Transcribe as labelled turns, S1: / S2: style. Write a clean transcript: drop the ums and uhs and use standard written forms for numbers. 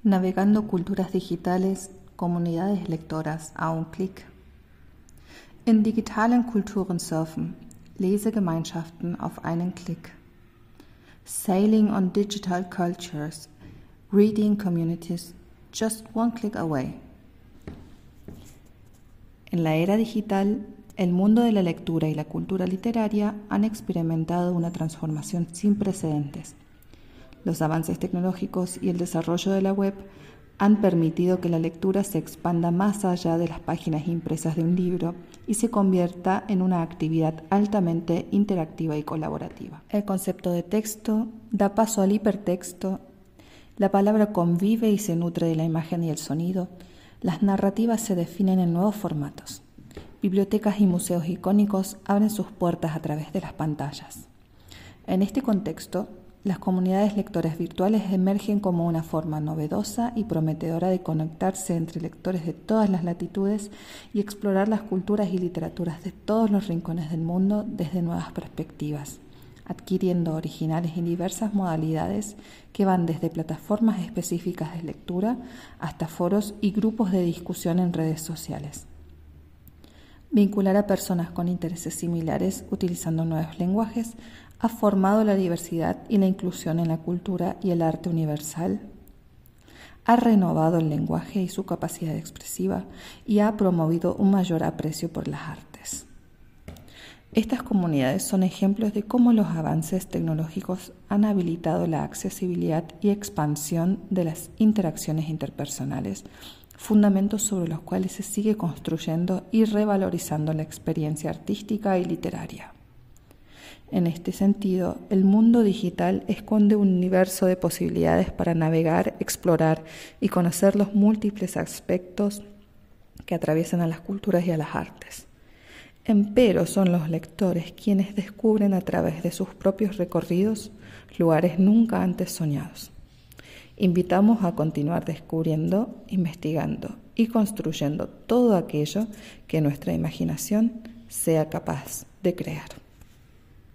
S1: Navegando culturas digitales, comunidades lectoras a un Klick. In digitalen Kulturen surfen, Lesegemeinschaften auf einen Klick. Sailing on digital cultures, reading communities just one click away. En la era digital, el mundo de la lectura y la cultura literaria han experimentado una transformación sin precedentes. Los avances tecnológicos y el desarrollo de la web han permitido que la lectura se expanda más allá de las páginas impresas de un libro y se convierta en una actividad altamente interactiva y colaborativa. El concepto de texto da paso al hipertexto, la palabra convive y se nutre de la imagen y el sonido, las narrativas se definen en nuevos formatos. Bibliotecas y museos icónicos abren sus puertas a través de las pantallas. En este contexto, las comunidades lectoras virtuales emergen como una forma novedosa y prometedora de conectarse entre lectores de todas las latitudes y explorar las culturas y literaturas de todos los rincones del mundo desde nuevas perspectivas, adquiriendo originales y diversas modalidades que van desde plataformas específicas de lectura hasta foros y grupos de discusión en redes sociales. Vincular a personas con intereses similares utilizando nuevos lenguajes ha formado la diversidad y la inclusión en la cultura y el arte universal, ha renovado el lenguaje y su capacidad expresiva y ha promovido un mayor aprecio por las artes. Estas comunidades son ejemplos de cómo los avances tecnológicos han habilitado la accesibilidad y expansión de las interacciones interpersonales, fundamentos sobre los cuales se sigue construyendo y revalorizando la experiencia artística y literaria. En este sentido, el mundo digital esconde un universo de posibilidades para navegar, explorar y conocer los múltiples aspectos que atraviesan a las culturas y a las artes. Empero son los lectores quienes descubren a través de sus propios recorridos lugares nunca antes soñados. Invitamos a continuar descubriendo, investigando y construyendo todo aquello que nuestra imaginación sea capaz de crear.